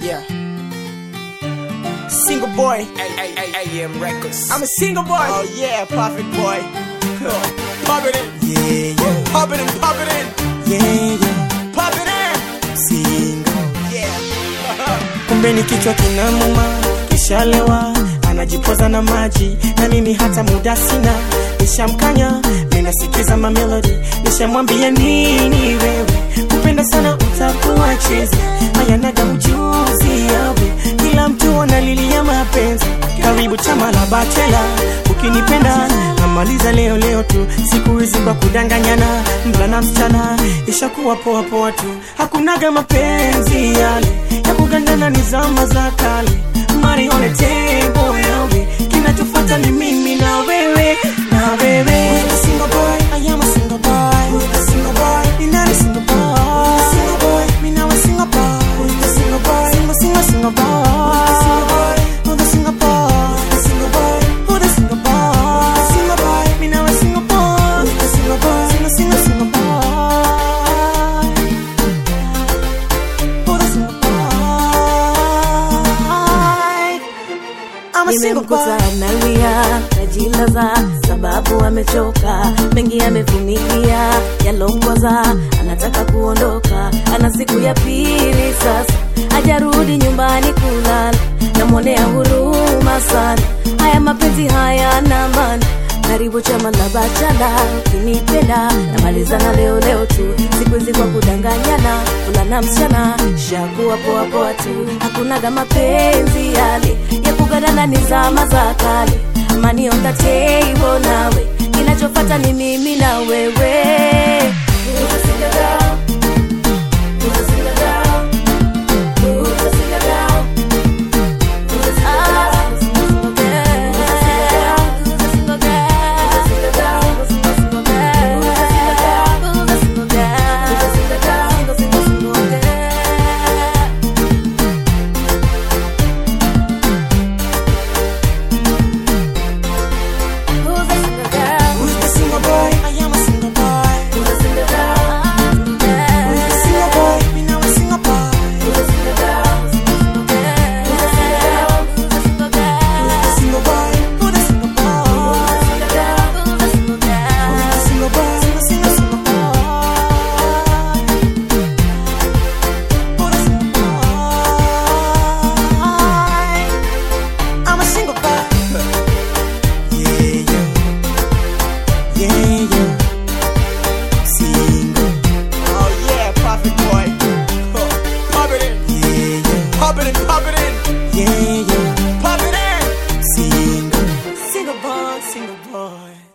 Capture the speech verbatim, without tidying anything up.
Yeah. Single boy. A M Records. I'm a single boy. Oh yeah, perfect boy. Pop it in. Yeah, yeah. Pop it in, pop it in. Yeah, yeah. Pop it in. Single. Yeah. Kumbe ni kichwa kinamuma, kishalewa, anajipoza na maji, na mimi hata muda sina. Nishamkanya, nenda sikiza ma melody, nishamwambia nini wewe, kupenda sana utakuwa chizi, haya naga ujuzi yawe, kila mtu analilia mapenzi, karibu chama la bachela, ukinipenda namaliza leo leo tu, siku hizi kwa kudanganyana, mvulana msichana, ishakuwa poa poa tu, hakunaga mapenzi yale, ya kugandana ni zama za kale, money on the table yawe, kinachofuata ni mimi na wewe, na wewe. Who's a single boy? I am a single boy. Who's a single boy? You're not a single boy. Who's a single boy? Me now a single boy. Who's a single boy? Single, single, single boy. Who's a single boy? Who's a single boy? Who's a single boy? Who's a single boy? Me now a single boy. Who's a single boy? Single, single, single boy. Who's a single boy? I'm a single boy. Analia, najilaza, sababu amechoka, mengi amevumilia, yalongoza, anataka kuondoka, ana siku ya pili sasa, hajarudi nyumbani kulala, namwonea huruma sana, haya mapenzi haya na maana, karibu chama la bachala, ukinipenda, namalizana leo leo tu, siku hizi kwa kudanganyana, fulana msichana, shakuwa poa poa tu, hakunaga mapenzi yale, ya kugadana ni zama za kale, money on the table nawe, kinachofuata ni mimi na wewe. Who's a single girl? Who's a single girl? Who's a single girl? Who's a single girl? Who's a single girl? Who's a single girl? Who's a single girl? Who's a single girl? Who's a single girl? Single, single, single girl. Who's a single girl? Who's the single boy? I am a single boy. Who's a single girl? Who's the single boy? Me now a single boy. Who's a single girl? Single girl. Who's a single girl? Who's a single girl? Who's the single boy? Who's the single boy? Who's a single girl? Who's a single girl? Who's the single boy? Single, single, single boy. Who's the single boy? I'm a single boy. Yeah, yeah. Yeah, yeah. Single. Oh yeah, perfect boy. Huh. Pop it in. Yeah, yeah. Pop it in, pop it in. Yeah, yeah. Pop it in. Single. Single boy, single boy.